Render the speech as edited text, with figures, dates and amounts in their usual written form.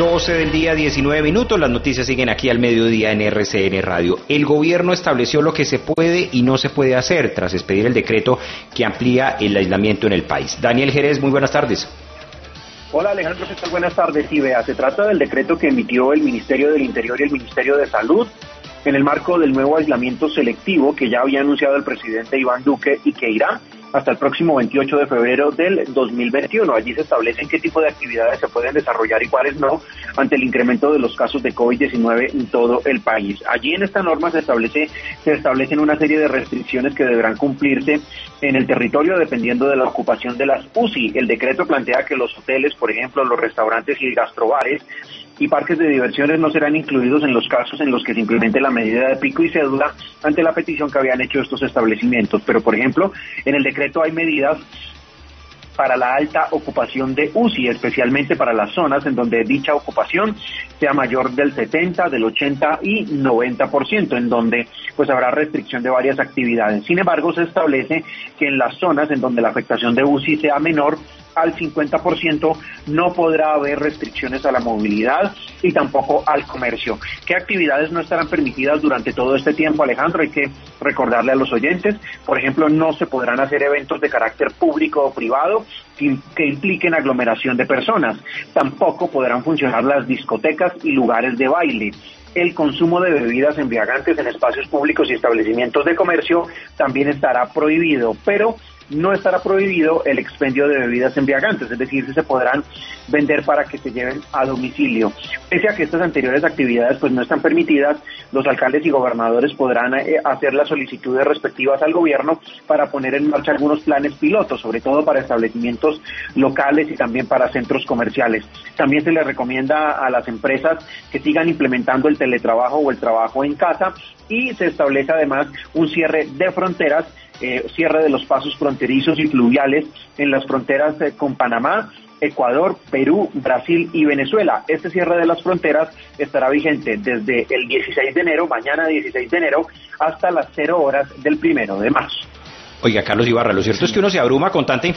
12 del día, 19 minutos. Las noticias siguen aquí al mediodía en RCN Radio. El gobierno estableció lo que se puede y no se puede hacer tras expedir el decreto que amplía el aislamiento en el país. Daniel Jerez, muy buenas tardes. Hola Alejandro, ¿qué tal? Buenas tardes. Sí, vea, se trata del decreto que emitió el Ministerio del Interior y el Ministerio de Salud en el marco del nuevo aislamiento selectivo que ya había anunciado el presidente Iván Duque y que irá hasta el próximo 28 de febrero del 2021. Allí se establecen qué tipo de actividades se pueden desarrollar y cuáles no ante el incremento de los casos de COVID-19 en todo el país. Allí en esta norma se establecen una serie de restricciones que deberán cumplirse en el territorio dependiendo de la ocupación de las UCI. El decreto plantea que los hoteles, por ejemplo, los restaurantes y gastrobares y parques de diversiones no serán incluidos en los casos en los que se implemente la medida de pico y cédula ante la petición que habían hecho estos establecimientos. Pero, por ejemplo, en el decreto hay medidas para la alta ocupación de UCI, especialmente para las zonas en donde dicha ocupación sea mayor del 70, del 80 y 90%, en donde pues habrá restricción de varias actividades. Sin embargo, se establece que en las zonas en donde la afectación de UCI sea menor al 50%, no podrá haber restricciones a la movilidad y tampoco al comercio. ¿Qué actividades no estarán permitidas durante todo este tiempo, Alejandro? Hay que recordarle a los oyentes, por ejemplo, no se podrán hacer eventos de carácter público o privado que impliquen aglomeración de personas. Tampoco podrán funcionar las discotecas y lugares de baile. El consumo de bebidas embriagantes en espacios públicos y establecimientos de comercio también estará prohibido, pero no estará prohibido el expendio de bebidas embriagantes, es decir, se podrán vender para que se lleven a domicilio. Pese a que estas anteriores actividades pues no están permitidas, los alcaldes y gobernadores podrán hacer las solicitudes respectivas al gobierno para poner en marcha algunos planes pilotos, sobre todo para establecimientos locales y también para centros comerciales. También se les recomienda a las empresas que sigan implementando el teletrabajo o el trabajo en casa, y se establece además un cierre de fronteras, cierre de los pasos fronterizos y fluviales en las fronteras con Panamá, Ecuador, Perú, Brasil y Venezuela. Este cierre de las fronteras estará vigente desde el 16 de enero, mañana 16 de enero, hasta las 0 horas del 1 de marzo. Oiga, Carlos Ibarra, lo cierto es que uno se abruma con tanta